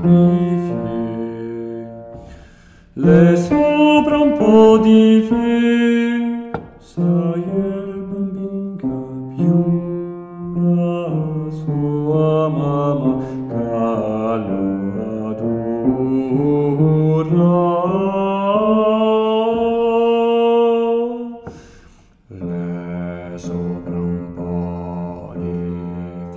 Le sopra un po' di fe, sai il bambinca più la sua mamma che lo adora. Le sopra un po' di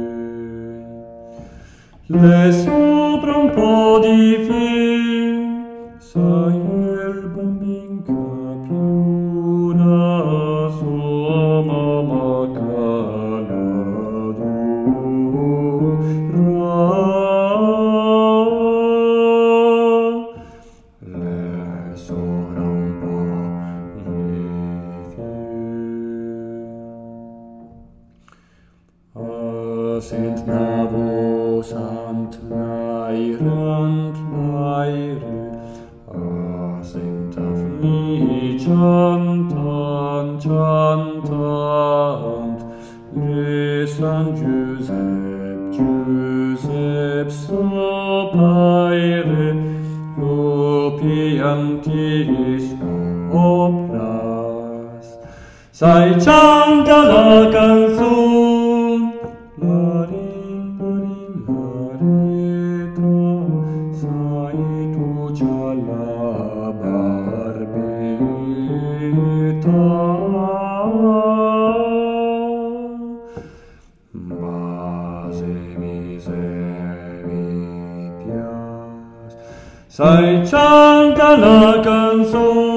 fe, le sopra un po' di fe, sai il bambinca più la sua mamma che l'adora. Le sopra un po' di fe. Sind navos ant leirand leire, sind auf mich chantant, chantant, San Giuseppe sopaire, lopiantis obras. Sai canta la canzone, la sai tu già la barbetta, ma se mi piace, sai canta la canzone.